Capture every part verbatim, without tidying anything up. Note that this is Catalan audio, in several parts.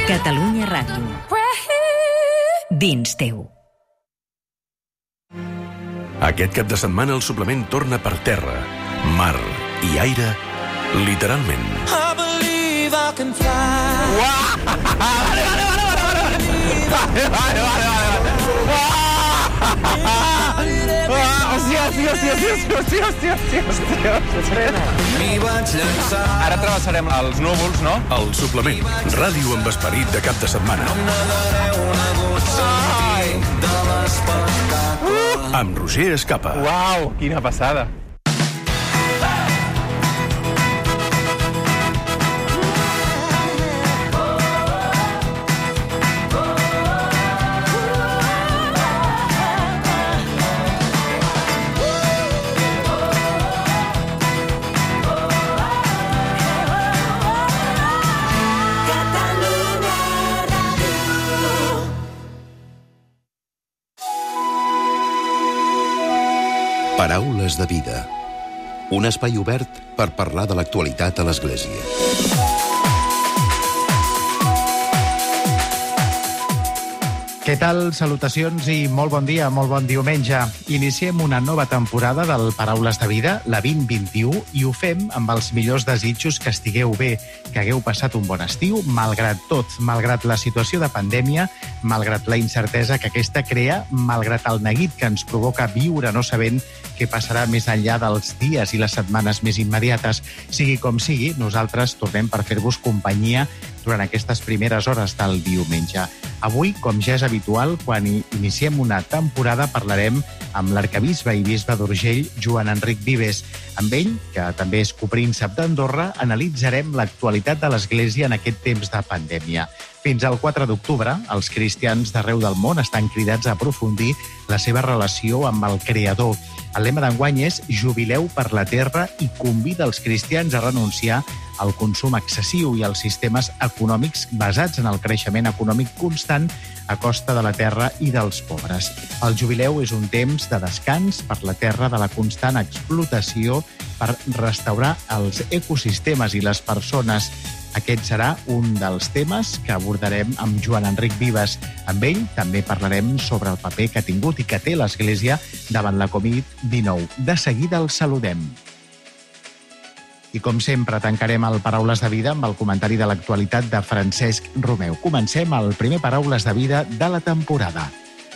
Catalunya Ràdio. Dins teu. Aquest cap de setmana el suplement torna per terra, mar i aire, literalment. I believe I can fly. Vale, vale, vale, vale, vale. Vale, vale, vale, vale. Hòstia, hòstia, hòstia, hòstia, hòstia, hòstia, hòstia, hòstia. Ara travessarem els núvols, no? El suplement, ràdio amb esperit de cap de setmana. Amb Roger Escapa. Uau, quina passada. Paraules de vida. Un espai obert per parlar de l'actualitat a l'Església. Què tal? Salutacions i molt bon dia, molt bon diumenge. Iniciem una nova temporada del Paraules de Vida, la vint vint-i-u, i ho fem amb els millors desitjos que estigueu bé, que hagueu passat un bon estiu, malgrat tot, malgrat la situació de pandèmia, malgrat la incertesa que aquesta crea, malgrat el neguit que ens provoca viure no sabent què passarà més enllà dels dies i les setmanes més immediates. Sigui com sigui, nosaltres tornem per fer-vos companyia durant aquestes primeres hores del diumenge. Avui, com ja és habitual, quan iniciem una temporada, parlarem amb l'arquebisbe i bisbe d'Urgell, Joan Enric Vives. Amb ell, que també és copríncep d'Andorra, analitzarem l'actualitat de l'Església en aquest temps de pandèmia. Fins al quatre d'octubre, els cristians d'arreu del món estan cridats a aprofundir la seva relació amb el Creador. El lema d'enguany és Jubileu per la terra i convida els cristians a renunciar al consum excessiu i als sistemes econòmics basats en el creixement econòmic constant a costa de la terra i dels pobres. El jubileu és un temps de descans per la terra de la constant explotació per restaurar els ecosistemes i les persones. Aquest serà un dels temes que abordarem amb Joan Enric Vives. Amb ell també parlarem sobre el paper que ha tingut i que té l'Església davant la covid dinou. De seguida el saludem. I com sempre, tancarem el Paraules de Vida amb el comentari de l'actualitat de Francesc Romeu. Comencem el primer Paraules de Vida de la temporada.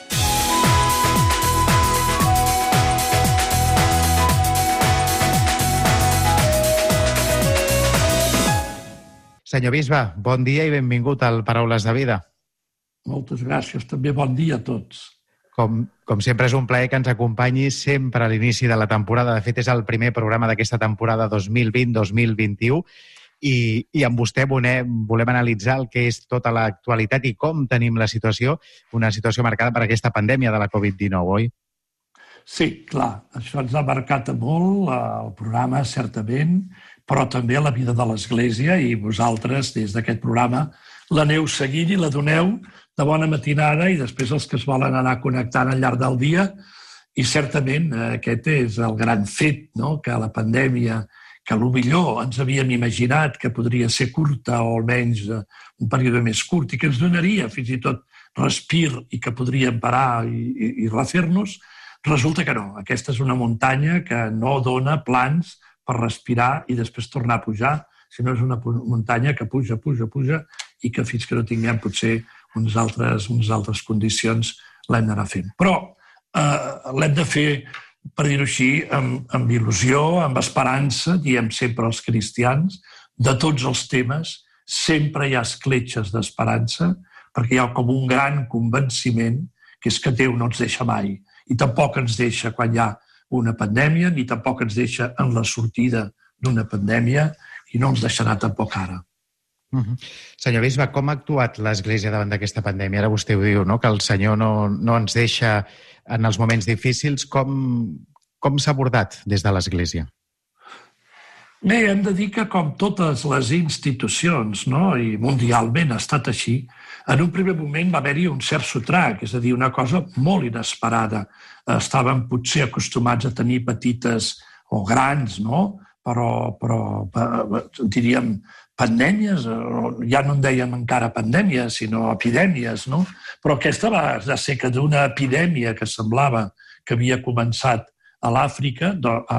Senyor bisbe, bon dia i benvingut al Paraules de Vida. Moltes gràcies, també bon dia a tots. Com, com sempre és un plaer que ens acompanyi sempre a l'inici de la temporada. De fet, és el primer programa d'aquesta temporada dos mil vint dos mil vint-i-u i, i amb vostè volem, volem analitzar el que és tota l'actualitat i com tenim la situació, una situació marcada per aquesta pandèmia de la covid dinou, oi? Sí, clar, això ens ha marcat molt el programa, certament, però també la vida de l'Església i vosaltres, des d'aquest programa, l'aneu seguint i la doneu de bona matinada i després els que es volen anar connectant al llarg del dia. I certament aquest és el gran fet, no? Que la pandèmia, que potser ens havíem imaginat que podria ser curta o almenys un període més curt i que ens donaria fins i tot respir i que podríem parar i, i, i refer-nos, resulta que no. Aquesta és una muntanya que no dona plans per respirar i després tornar a pujar, sinó és una muntanya que puja, puja, puja i que fins que no tinguem potser unes altres, unes altres condicions l'hem d'anar fent. Però eh, l'hem de fer, per dir-ho així, amb, amb il·lusió, amb esperança, diem sempre els cristians, de tots els temes, sempre hi ha escletxes d'esperança, perquè hi ha com un gran convenciment que és que Déu no ens deixa mai i tampoc ens deixa quan hi ha una pandèmia, ni tampoc ens deixa en la sortida d'una pandèmia i no ens deixarà tampoc ara. Uh-huh. Senyor bisbe, com ha actuat l'Església davant d'aquesta pandèmia? Ara vostè ho diu, no? Que el Senyor no, no ens deixa en els moments difícils. Com, com s'ha abordat des de l'Església? Bé, hem de dir que com totes les institucions, no? I mundialment ha estat així, en un primer moment va haver-hi un cert sotrac, és a dir, una cosa molt inesperada. Estàvem potser acostumats a tenir petites o grans, no? però, però diríem, pandèmies, ja no en dèiem encara pandèmies, sinó epidèmies, no? Però aquesta va ser que d'una epidèmia que semblava que havia començat a l'Àfrica,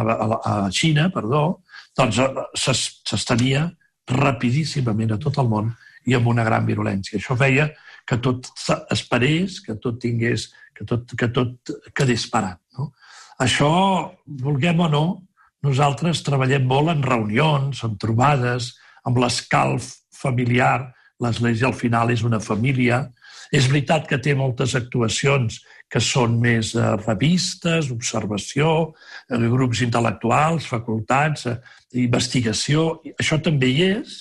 a Xina, perdó, doncs s'estenia rapidíssimament a tot el món i amb una gran virulència. Això feia que tot esperés, que tot tingués, que tot, que tot quedés parat, no? Això, vulguem o no, nosaltres treballem molt en reunions, en trobades, amb l'escalf familiar. L'Església al final és una família. És veritat que té moltes actuacions que són més revistes, observació, grups intel·lectuals, facultats, investigació. Això també hi és,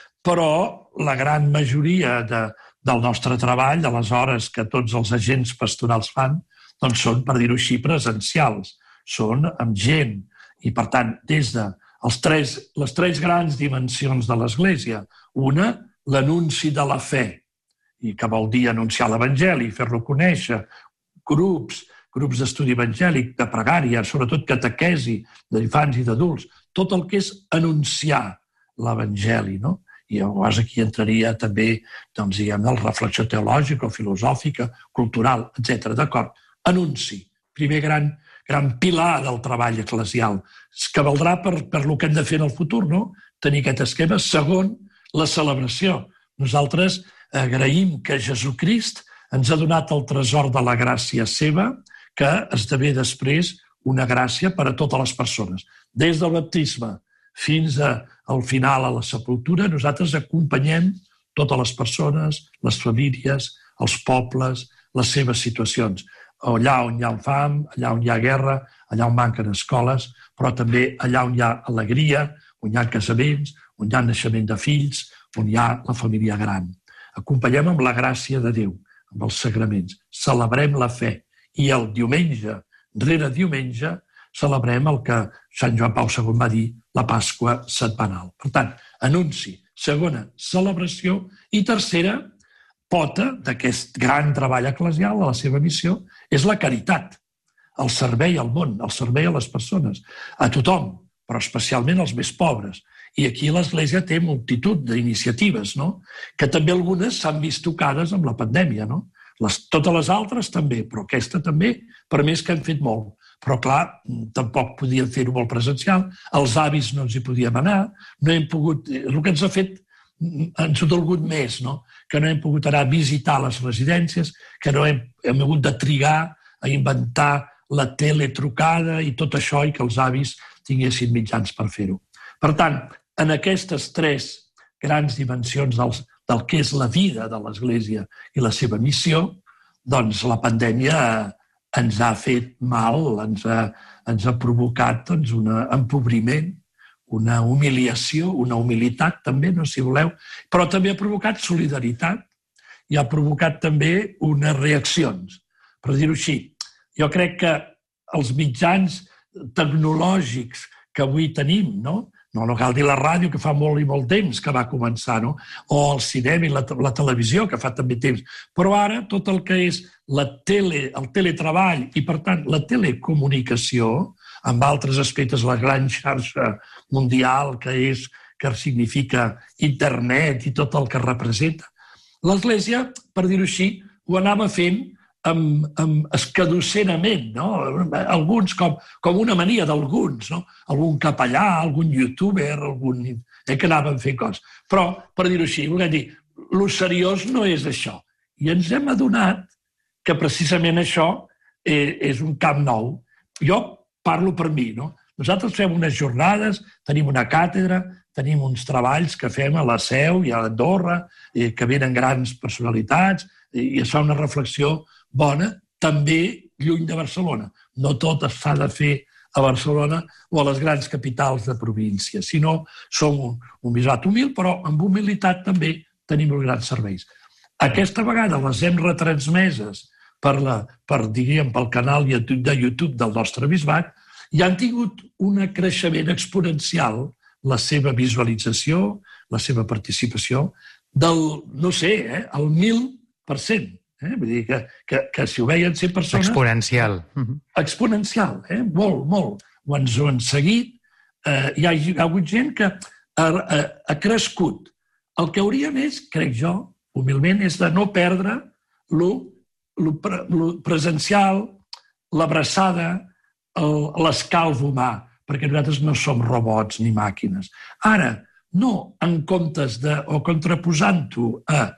però la gran majoria de, del nostre treball, de les hores que tots els agents pastorals fan, doncs són, per dir-ho així, presencials. Són amb gent. I, per tant, des de els tres, les tres grans dimensions de l'Església. Una, l'anunci de la fe, i que vol dir anunciar l'Evangeli, fer-lo conèixer, grups, grups d'estudi evangèlic, de pregària, sobretot catequesi d'infants i d'adults, tot el que és anunciar l'Evangeli, no? I llavors aquí entraria també, doncs, diguem, la reflexió teològica, filosòfica, cultural, etcètera. D'acord? Anunci, primer gran gran pilar del treball eclesial, que valdrà per, per el que hem de fer en el futur, no? Tenir aquest esquema. Segon, la celebració. Nosaltres agraïm que Jesucrist ens ha donat el tresor de la gràcia seva, que esdevé després una gràcia per a totes les persones. Des del baptisme fins al final, a la sepultura, nosaltres acompanyem totes les persones, les famílies, els pobles, les seves situacions. Allà on hi ha fam, allà on hi ha guerra, allà on manquen escoles, però també allà on hi ha alegria, on hi ha casaments, on hi ha naixement de fills, on hi ha la família gran. Acompanyem amb la gràcia de Déu, amb els sagraments. Celebrem la fe. I el diumenge, rere diumenge, celebrem el que Sant Joan Pau segon va dir, la Pasqua setmanal. Per tant, anunci. Segona, celebració. I tercera, pota d'aquest gran treball eclesial, a la seva missió, és la caritat, el servei al món, el servei a les persones, a tothom, però especialment als més pobres. I aquí l'Església té multitud d'iniciatives, no? Que també algunes s'han vist tocades amb la pandèmia, no? Les, totes les altres també, però aquesta també, per més que hem fet molt. Però, clar, tampoc podíem fer-ho molt presencial, els avis no ens hi podíem anar, no hem pogut... El que ens ha fet ens ha dolgut més, no? Que no hem pogut anar a visitar les residències, que no hem, hem hagut de trigar a inventar la teletrucada i tot això i que els avis tinguessin mitjans per fer-ho. Per tant, en aquestes tres grans dimensions dels, del que és la vida de l'Església i la seva missió, doncs la pandèmia ens ha fet mal, ens ha, ens ha provocat doncs, un empobriment, una humiliació, una humilitat també, no si voleu, però també ha provocat solidaritat i ha provocat també unes reaccions. Per dir-ho així, jo crec que els mitjans tecnològics que avui tenim, no? No, no cal dir la ràdio, que fa molt i molt temps que va començar, no? O el cinema i la, la televisió, que fa també temps. Però ara tot el que és la tele, el teletreball i, per tant, la telecomunicació, amb altres aspectes, la gran xarxa mundial que és, que significa internet i tot el que representa. L'Església, per dir-ho així, ho anava fent amb, amb escadussenament, no? Alguns, com, com una mania d'alguns, no? Algun capellà, algun youtuber, algun... Eh, que anaven fent coses. Però, per dir-ho així, volem dir, lo seriós no és això. I ens hem adonat que precisament això és un camp nou. Jo parlo per mi, no? Nosaltres fem unes jornades, tenim una càtedra, tenim uns treballs que fem a la Seu i a Andorra, que venen grans personalitats, i es fa una reflexió bona, també lluny de Barcelona. No tot s'ha de fer a Barcelona o a les grans capitals de província, sinó som un, un bisbat humil, però amb humilitat també tenim uns grans serveis. Aquesta vegada les hem retransmeses per, la, per diríem, pel canal de YouTube del nostre bisbat i han tingut un creixement exponencial, la seva visualització, la seva participació, del, no sé, eh, el mil per cent. Eh? Vull dir que, que, que si ho veien cent persones... Exponencial. Exponencial, eh? Molt, molt. Ho ens ho han seguit, eh, hi, ha, hi ha hagut gent que ha, ha, ha crescut. El que hauria més, crec jo, humilment, és de no perdre lo, lo, pre, lo presencial, l'abraçada, l'escalf humà, perquè nosaltres no som robots ni màquines. Ara, no en comptes de, o contraposant-ho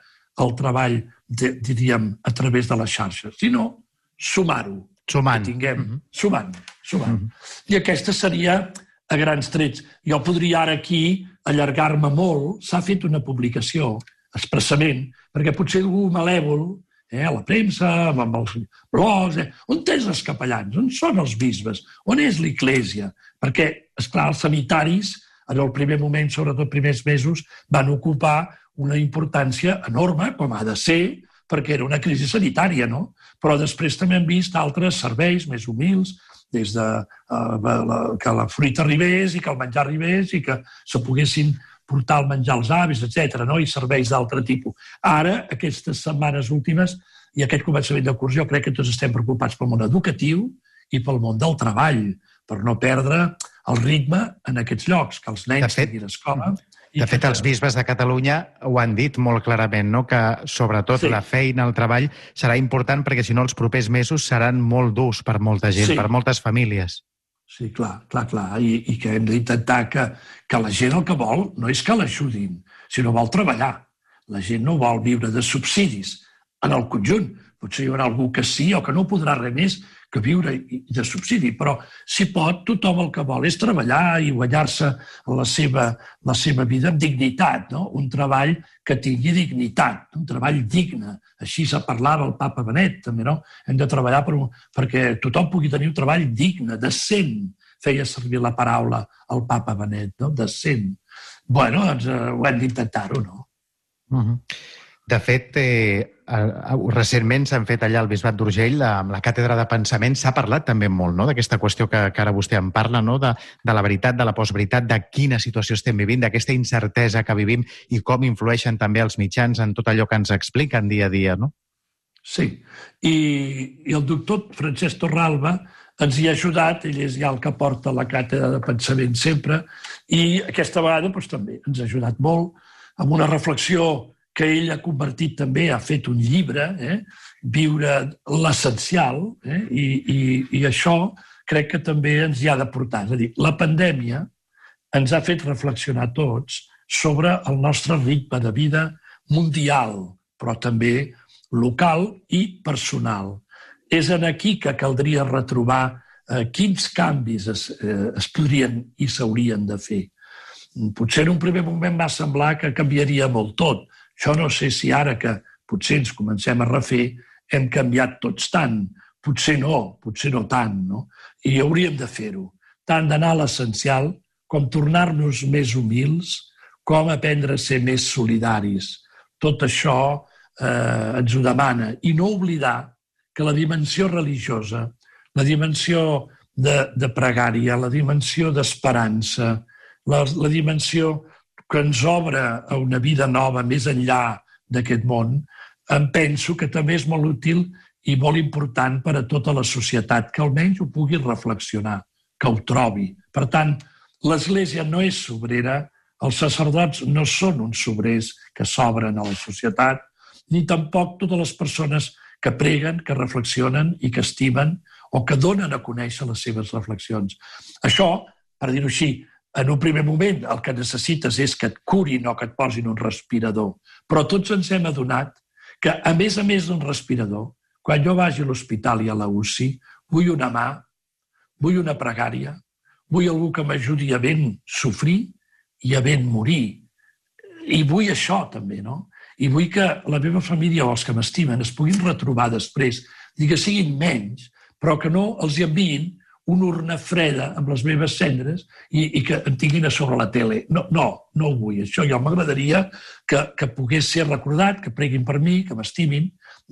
al treball, de, diríem, a través de les xarxes, sinó sumar-ho. Sumant. Tinguem, mm-hmm. Sumant, sumant. Mm-hmm. I aquesta seria a grans trets. Jo podria ara aquí allargar-me molt. S'ha fet una publicació expressament, perquè potser algú malèvol, eh, a la premsa, amb els blogs, eh, on tens els capellans? On són els bisbes? On és l'Església? Perquè, esclar, els sanitaris, en el primer moment, sobretot els primers mesos, van ocupar una importància enorme, com ha de ser, perquè era una crisi sanitària, no? Però després també hem vist altres serveis més humils, des de uh, la, que la fruita arribés i que el menjar arribés i que se poguessin portar el menjar als avis, etcètera, no? I serveis d'altre tipus. Ara, aquestes setmanes últimes i aquest començament de curs, jo crec que tots estem preocupats pel món educatiu i pel món del treball, per no perdre el ritme en aquests llocs, que els nens tinguin escola. De fet, els bisbes de Catalunya ho han dit molt clarament, no? Que sobretot sí. La feina, el treball, serà important perquè si no els propers mesos seran molt durs per molta gent, sí. Per moltes famílies. Sí, clar, clar, clar. I, i que hem d'intentar que, que la gent el que vol no és que l'ajudin, sinó vol treballar. La gent no vol viure de subsidis en el conjunt. Potser hi haurà algú que sí o que no podrà res més que viure de subsidi, però si pot, tothom el que vol és treballar i guanyar-se la seva, la seva vida amb dignitat, no? Un treball que tingui dignitat, un treball digne. Així se parlava el papa Benet, també, no? Hem de treballar per, perquè tothom pugui tenir un treball digne, decent. Feia servir la paraula el papa Benet, no? Decent. Bueno, doncs eh, ho hem d'intentar-ho, no? Uh-huh. De fet, eh, recentment s'han fet allà al Bisbat d'Urgell, amb la càtedra de pensament, s'ha parlat també molt, no?, d'aquesta qüestió que, que ara vostè en parla, no?, de, de la veritat, de la postveritat, de quina situació estem vivint, d'aquesta incertesa que vivim i com influeixen també els mitjans en tot allò que ens expliquen dia a dia, no? Sí, i, i el doctor Francesc Torralba ens hi ha ajudat, ell és ja el que porta la càtedra de pensament sempre, i aquesta vegada doncs, també ens ha ajudat molt amb una reflexió que ell ha convertit també, ha fet un llibre, eh? Viure l'essencial, eh? I, i, i això crec que també ens hi ha de portar. És a dir, la pandèmia ens ha fet reflexionar tots sobre el nostre ritme de vida mundial, però també local i personal. És en aquí que caldria retrobar eh, quins canvis es, eh, es podrien i s'haurien de fer. Potser en un primer moment va semblar que canviaria molt tot. Jo no sé si ara que potser ens comencem a refer hem canviat tots tant. Potser no, potser no tant, no? I hauríem de fer-ho. Tant d'anar a l'essencial com tornar-nos més humils, com aprendre a ser més solidaris. Tot això eh, ens ho demana. I no oblidar que la dimensió religiosa, la dimensió de, de pregària, la dimensió d'esperança, la, la dimensió que ens obre a una vida nova més enllà d'aquest món, em penso que també és molt útil i molt important per a tota la societat, que almenys ho pugui reflexionar, que ho trobi. Per tant, l'Església no és sobrera, els sacerdots no són uns sobrers que s'obren a la societat, ni tampoc totes les persones que preguen, que reflexionen i que estimen o que donen a conèixer les seves reflexions. Això, per dir-ho així, en un primer moment el que necessites és que et curin o que et posin un respirador. Però tots ens hem adonat que, a més a més d'un respirador, quan jo vagi a l'hospital i a la U C I, vull una mà, vull una pregària, vull algú que m'ajudi a ben sofrir i a ben morir. I vull això també, no? I vull que la meva família o els que m'estimen es puguin retrobar després, ni que siguin menys, però que no els enviïn una urna freda amb les meves cendres i, i que em tinguin a sobre la tele. No, no, no ho vull. Això jo m'agradaria que, que pogués ser recordat, que preguin per mi, que m'estimin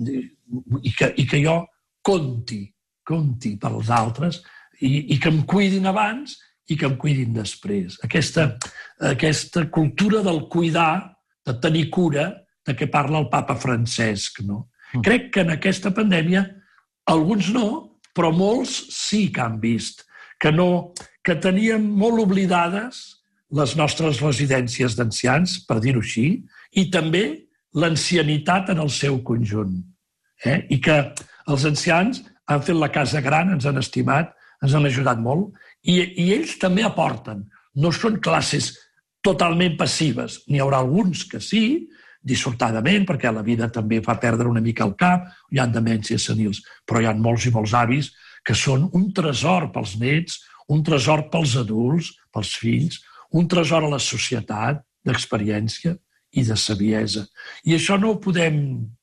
i que, i que jo conti, conti per als altres i, i que em cuidin abans i que em cuidin després. Aquesta, aquesta cultura del cuidar, de tenir cura, de què parla el papa Francesc, no? Mm. Crec que en aquesta pandèmia alguns no, però molts sí que han vist que no, que teníem molt oblidades les nostres residències d'ancians, per dir-ho així, i també l'ancianitat en el seu conjunt. Eh? I que els ancians han fet la casa gran, ens han estimat, ens han ajudat molt, i, i ells també aporten. No són classes totalment passives. N'hi haurà alguns que sí, dissortadament, perquè la vida també fa perdre una mica el cap, hi ha demències senils, però hi ha molts i molts avis que són un tresor pels nets, un tresor pels adults, pels fills, un tresor a la societat d'experiència i de saviesa. I això no ho podem,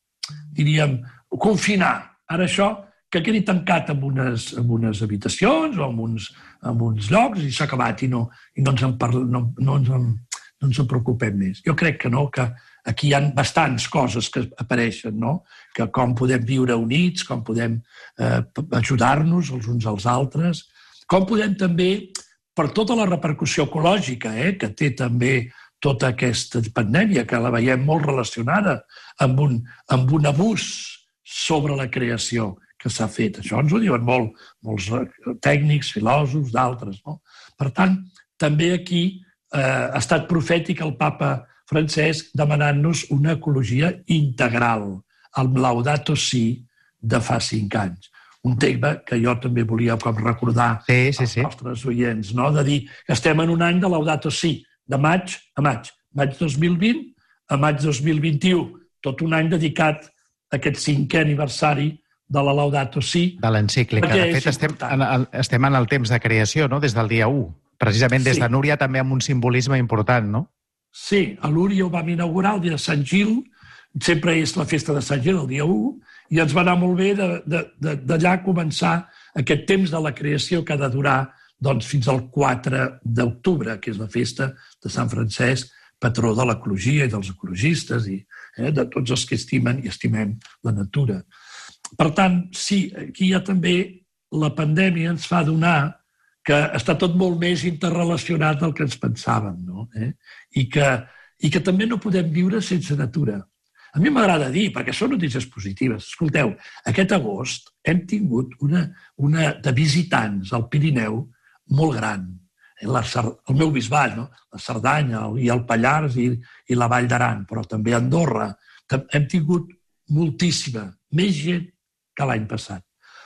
diríem, confinar. Ara això, que quedi tancat en unes, en unes habitacions o en uns, en uns llocs i s'ha acabat i, no, i no, ens en parla, no, no, ens en, no ens en preocupem més. Jo crec que no, que aquí hi ha bastants coses que apareixen, no? Que com podem viure units, com podem eh, ajudar-nos els uns als altres, com podem també, per tota la repercussió ecològica eh, que té també tota aquesta pandèmia, que la veiem molt relacionada amb un, amb un abús sobre la creació que s'ha fet. Això ens ho diuen molt, molts tècnics, filòsofs, d'altres. No? Per tant, també aquí eh, ha estat profètic el papa Francesc demanant-nos una ecologia integral, el Laudato Si de fa cinc anys. Un tema que jo també volia com recordar sí, sí, sí. als nostres oients, no? De dir que estem en un any de Laudato Si, de maig a maig. Maig dos mil vint a maig dos mil vint-i-u. Tot un any dedicat a aquest cinquè aniversari de la Laudato Si. De l'encíclica. De fet, estem en, el, estem en el temps de creació, no? Des del dia u. Precisament des sí. de Núria també amb un simbolisme important, no? Sí, a Núria ho vam inaugurar el dia de Sant Gil, sempre és la festa de Sant Gil, el dia u, i ens va anar molt bé d'allà començar aquest temps de la creació que ha de durar doncs, fins al quatre d'octubre, que és la festa de Sant Francesc, patró de l'ecologia i dels ecologistes i eh, de tots els que estimen i estimem la natura. Per tant, sí, aquí hi ha també la pandèmia ens fa donar que està tot molt més interrelacionat del que ens pensàvem, no? Eh? I, que, i que també no podem viure sense natura. A mi m'agrada dir, perquè són notícies positives. Escolteu, aquest agost hem tingut una, una de visitants al Pirineu molt gran. La, el meu bisbat, no? La Cerdanya i el Pallars i, i la Vall d'Aran, però també a Andorra. Hem tingut moltíssima, més gent que l'any passat.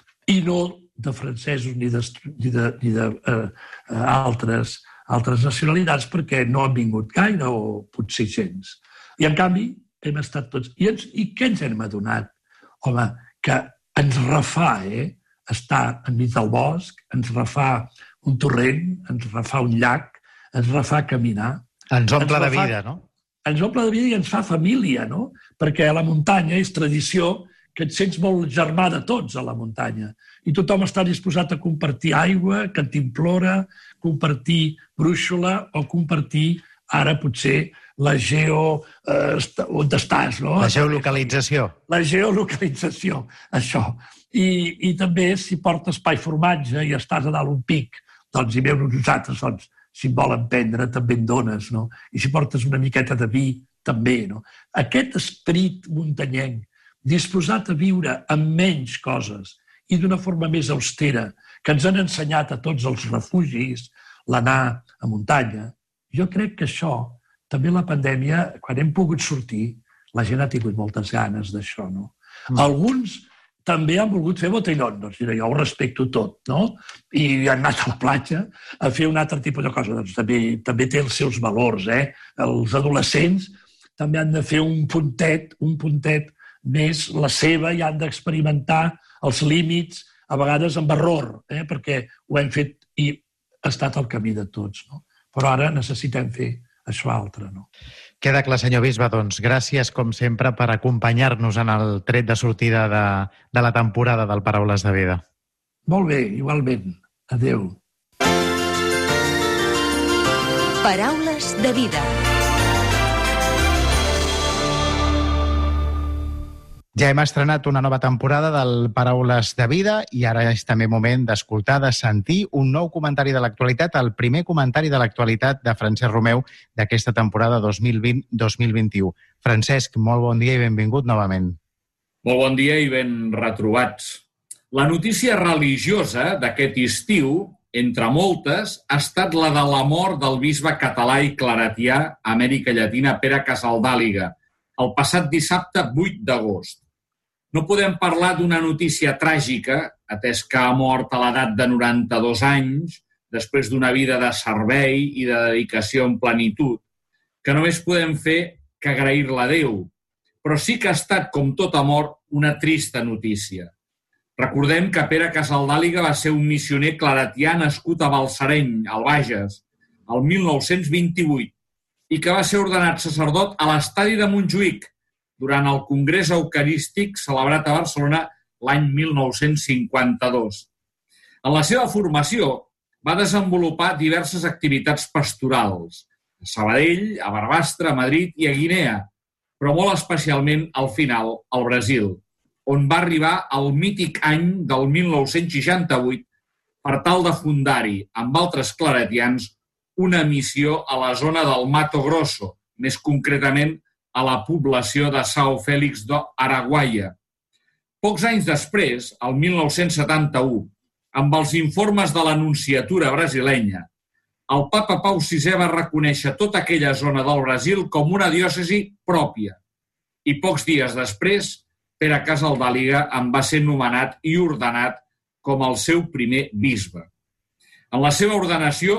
I no de francesos ni de, ni de, ni de eh, altres, altres nacionalitats perquè no han vingut gaire o potser gens. I en canvi hem estat tots... I, ens, i què ens hem adonat? Home, que ens refà eh, estar enmig del bosc, ens refà un torrent, ens refà un llac, ens refà caminar. Ens omple ens de vida, no? Ens omple de vida i ens fa família, no? Perquè a la muntanya és tradició que et sents molt germà de tots a la muntanya. I tothom està disposat a compartir aigua, cantimplora, compartir brúixola o compartir, ara potser, la geo... Eh, on estàs, no? La geolocalització. La geolocalització, això. I, i també, si portes pa i formatge i estàs a dalt un pic, doncs hi veus nosaltres, doncs, si en volen prendre, també en dones, no? I si portes una miqueta de vi, també, no? Aquest esperit muntanyenc, disposat a viure amb menys coses i d'una forma més austera, que ens han ensenyat a tots els refugis, l'anar a muntanya, jo crec que això, també la pandèmia, quan hem pogut sortir, la gent ha tingut moltes ganes d'això, no? Mm. Alguns també han volgut fer botellón, doncs jo ho respecto tot, no? I han anat a la platja a fer un altre tipus de cosa, doncs també, també té els seus valors, eh? Els adolescents també han de fer un puntet, un puntet més la seva i han d'experimentar els límits, a vegades amb error, eh? Perquè ho hem fet i ha estat el camí de tots, no? Però ara necessitem fer això altre, no? Queda clar, senyor bisbe, doncs gràcies, com sempre, per acompanyar-nos en el tret de sortida de, de la temporada del Paraules de Vida. Molt bé, igualment. Adéu. Paraules de Vida. Ja hem estrenat una nova temporada del Paraules de Vida i ara és també moment d'escoltar, de sentir un nou comentari de l'actualitat, el primer comentari de l'actualitat de Francesc Romeu d'aquesta temporada dos mil vint dos mil vint-i-u. Francesc, molt bon dia i benvingut novament. Molt bon dia i ben retrobats. La notícia religiosa d'aquest estiu entre moltes, ha estat la de la mort del bisbe català i claretià a Amèrica Llatina, Pere Casaldàliga, el passat dissabte vuit d'agost. No podem parlar d'una notícia tràgica, atès que ha mort a l'edat de noranta-dos anys, després d'una vida de servei i de dedicació en plenitud, que només podem fer que agrair-la a Déu, però sí que ha estat, com tota mort, una trista notícia. Recordem que Pere Casaldàliga va ser un missioner claretià nascut a Balsareny, al Bages, el mil nou-cents vint-i-vuit, i que va ser ordenat sacerdot a l'estadi de Montjuïc durant el Congrés Eucarístic celebrat a Barcelona l'any mil nou-cents cinquanta-dos. En la seva formació va desenvolupar diverses activitats pastorals, a Sabadell, a Barbastre, a Madrid i a Guinea, però molt especialment al final al Brasil, on va arribar al mític any del mil nou-cents seixanta-vuit per tal de fundar-hi, amb altres claretians, una missió a la zona del Mato Grosso, més concretament a la població de São Félix do Araguaia. Pocs anys després, el mil nou-cents setanta-u, amb els informes de l'Anunciatura brasilenya, el papa Pau sisè va reconèixer tota aquella zona del Brasil com una diòcesi pròpia. I pocs dies després, Pere Casaldàliga en va ser nomenat i ordenat com el seu primer bisbe. En la seva ordenació,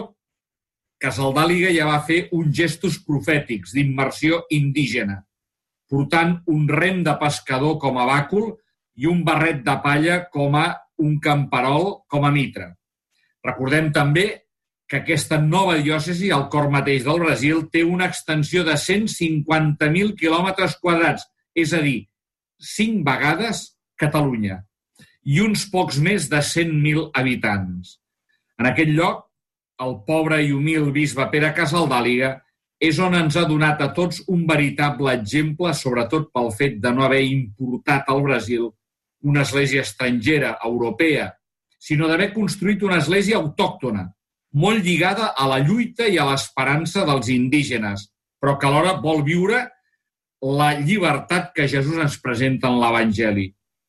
Casaldàliga ja va fer uns gestos profètics d'immersió indígena, portant un rem de pescador com a bàcul i un barret de palla com a un camperol com a mitra. Recordem també que aquesta nova diòcesi, al cor mateix del Brasil, té una extensió de cent cinquanta mil quilòmetres quadrats, és a dir, cinc vegades Catalunya, i uns pocs més de cent mil habitants. En aquest lloc, el pobre i humil bisbe Pere Casaldàliga és on ens ha donat a tots un veritable exemple, sobretot pel fet de no haver importat al Brasil una església estrangera, europea, sinó d'haver construït una església autòctona, molt lligada a la lluita i a l'esperança dels indígenes, però que alhora vol viure la llibertat que Jesús ens presenta en l'Evangeli.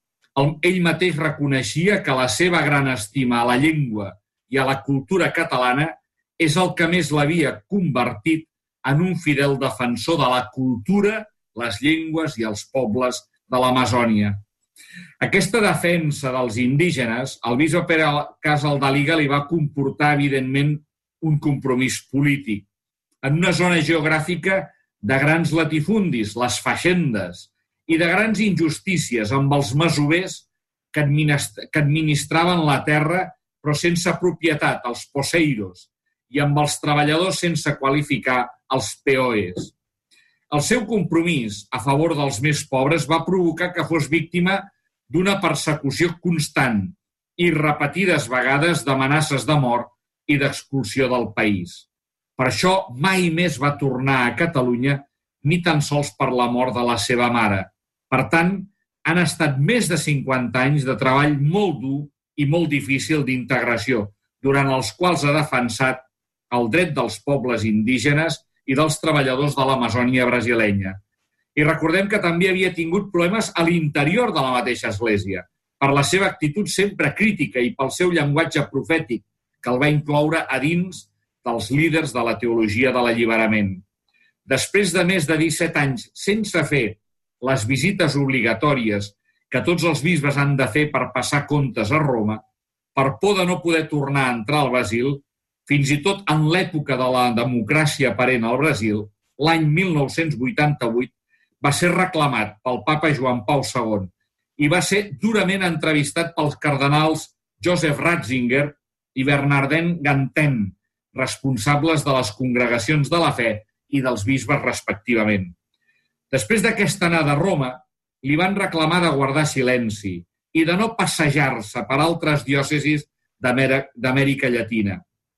Ell mateix reconeixia que la seva gran estima a la llengua i a la cultura catalana és el que més l'havia convertit en un fidel defensor de la cultura, les llengües i els pobles de l'Amazònia. Aquesta defensa dels indígenes, el bisbe Pere Casaldàliga li va comportar, evidentment, un compromís polític. En una zona geogràfica de grans latifundis, les faixendes, i de grans injustícies amb els masovers que administraven la terra però sense propietat, els poseiros, i amb els treballadors sense qualificar, els peoes. El seu compromís a favor dels més pobres va provocar que fos víctima d'una persecució constant i repetides vegades d'amenaces de mort i d'expulsió del país. Per això mai més va tornar a Catalunya ni tan sols per la mort de la seva mare. Per tant, han estat més de cinquanta anys de treball molt dur i molt difícil d'integració, durant els quals ha defensat el dret dels pobles indígenes i dels treballadors de l'Amazònia brasilenya. I recordem que també havia tingut problemes a l'interior de la mateixa església, per la seva actitud sempre crítica i pel seu llenguatge profètic, que el va incloure a dins dels líders de la teologia de l'alliberament. Després de més de disset anys sense fer les visites obligatòries que tots els bisbes han de fer per passar comptes a Roma, per por de no poder tornar a entrar al Brasil, fins i tot en l'època de la democràcia aparent al Brasil, l'any mil nou-cents vuitanta-vuit, va ser reclamat pel papa Joan Pau segon i va ser durament entrevistat pels cardenals Joseph Ratzinger i Bernardin Gantin, responsables de les congregacions de la fe i dels bisbes respectivament. Després d'aquesta anada a Roma, li van reclamar de guardar silenci i de no passejar-se per altres diòcesis d'Amèrica Llatina.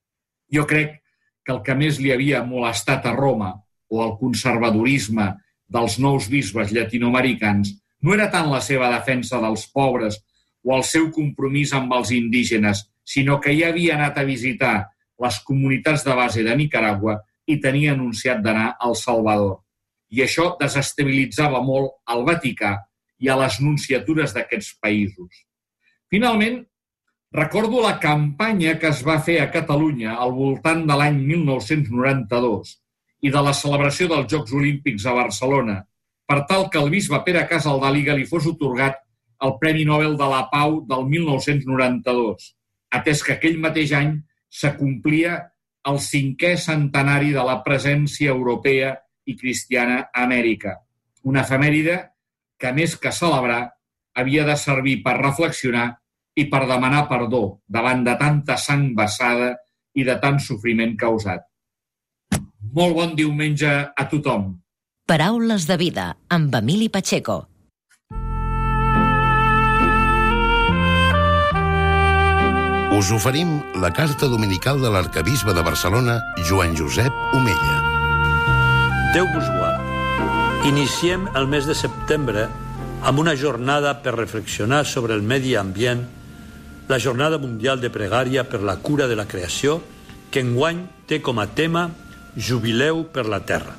Jo crec que el que més li havia molestat a Roma, o el conservadorisme dels nous bisbes llatinoamericans, no era tant la seva defensa dels pobres o el seu compromís amb els indígenes, sinó que ja havia anat a visitar les comunitats de base de Nicaragua i tenia anunciat d'anar al Salvador. I això desestabilitzava molt al Vaticà i a les nunciatures d'aquests països. Finalment, Recordo la campanya que es va fer a Catalunya al voltant de l'any mil nou-cents noranta-dos i de la celebració dels Jocs Olímpics a Barcelona, per tal que el bisbe Pere Casaldàliga li fos otorgat el Premi Nobel de la Pau del mil nou-cents noranta-dos, atès que aquell mateix any s'acomplia el cinquè centenari de la presència europea i cristiana a Amèrica, una efemèride que, més que celebrar, havia de servir per reflexionar i per demanar perdó davant de tanta sang vessada i de tant sofriment causat. Molt bon diumenge a tothom. Paraules de vida, amb Emili Pacheco. Us oferim la carta dominical de l'arquebisbe de Barcelona, Joan Josep Omella. Déu vos guard. Iniciem el mes de setembre amb una jornada per reflexionar sobre el medi ambient, la Jornada Mundial de Pregària per la Cura de la Creació, que enguany té com a tema Jubileu per la Terra.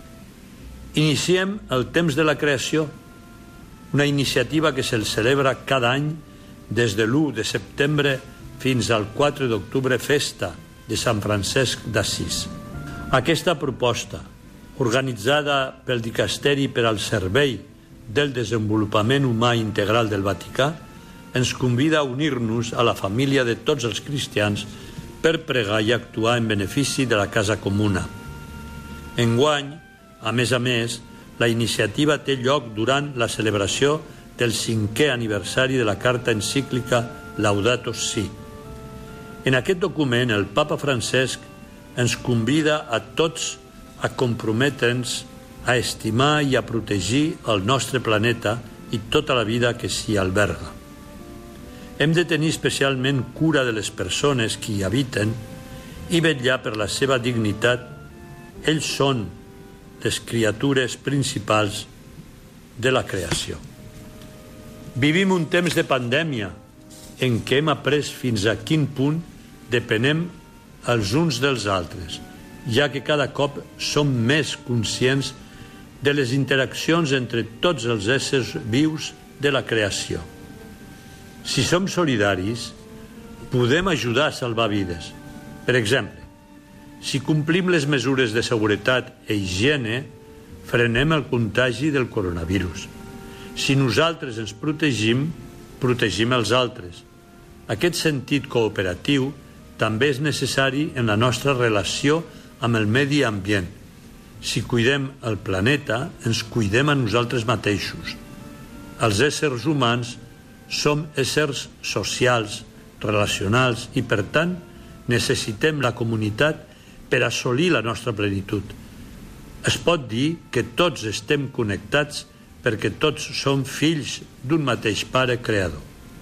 Iniciem el temps de la creació, una iniciativa que se'l celebra cada any des de l'u de setembre fins al quatre d'octubre, festa de Sant Francesc d'Assís. Aquesta proposta, organitzada pel Dicasteri per al Servei del Desenvolupament Humà Integral del Vaticà, ens convida a unir-nos a la família de tots els cristians per pregar i actuar en benefici de la casa comuna. Enguany, a més a més, la iniciativa té lloc durant la celebració del cinquè aniversari de la carta encíclica Laudato Si. En aquest document, el Papa Francesc ens convida a tots a comprometre'ns a estimar i a protegir el nostre planeta i tota la vida que s'hi alberga. Hem de tenir especialment cura de les persones que hi habiten i vetllar per la seva dignitat. Ells són les criatures principals de la creació. Vivim un temps de pandèmia en què hem après fins a quin punt depenem els uns dels altres, ja que cada cop som més conscients de les interaccions entre tots els éssers vius de la creació. Si som solidaris, podem ajudar a salvar vides. Per exemple, si complim les mesures de seguretat i higiene, frenem el contagi del coronavirus. Si nosaltres ens protegim, protegim els altres. Aquest sentit cooperatiu també és necessari en la nostra relació amb el medi ambient. Si cuidem el planeta, ens cuidem a nosaltres mateixos. Els éssers humans som éssers socials, relacionals i, per tant, necessitem la comunitat per assolir la nostra plenitud. Es pot dir que tots estem connectats perquè tots som fills d'un mateix pare creador.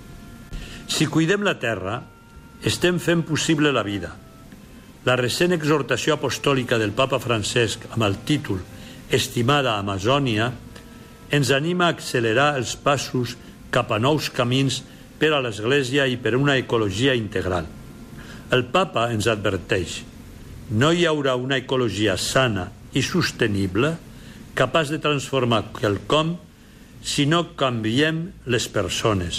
Si cuidem la terra, estem fent possible la vida. La recent exhortació apostòlica del Papa Francesc amb el títol Estimada Amazònia ens anima a accelerar els passos cap a nous camins per a l'Església i per una ecologia integral. El Papa ens adverteix: no hi haurà una ecologia sana i sostenible capaç de transformar quelcom si no canviem les persones.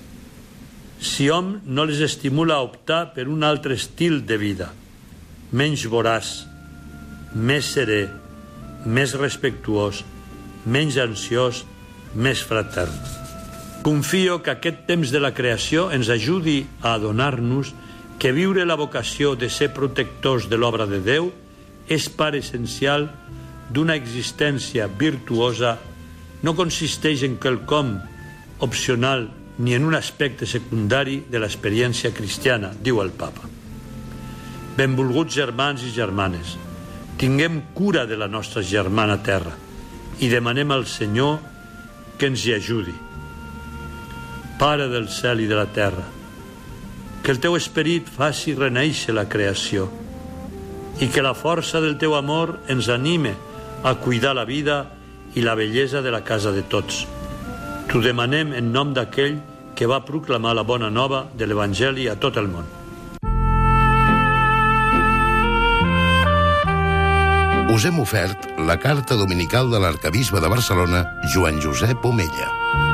Si hom no les estimula a optar per un altre estil de vida, menys voraç, més serè, més respectuós, menys ansiós, més fratern. Confio que aquest temps de la creació ens ajudi a adonar-nos que viure la vocació de ser protectors de l'obra de Déu és part essencial d'una existència virtuosa, no consisteix en quelcom opcional ni en un aspecte secundari de l'experiència cristiana, diu el Papa. Benvolguts germans i germanes, tinguem cura de la nostra germana terra i demanem al Senyor que ens hi ajudi. Pare del cel i de la terra, que el teu esperit faci renéixer la creació i que la força del teu amor ens anime a cuidar la vida i la bellesa de la casa de tots. T'ho demanem en nom d'aquell que va proclamar la bona nova de l'Evangeli a tot el món. Us hem ofert la carta dominical de l'arquebisbe de Barcelona, Joan Josep Omella.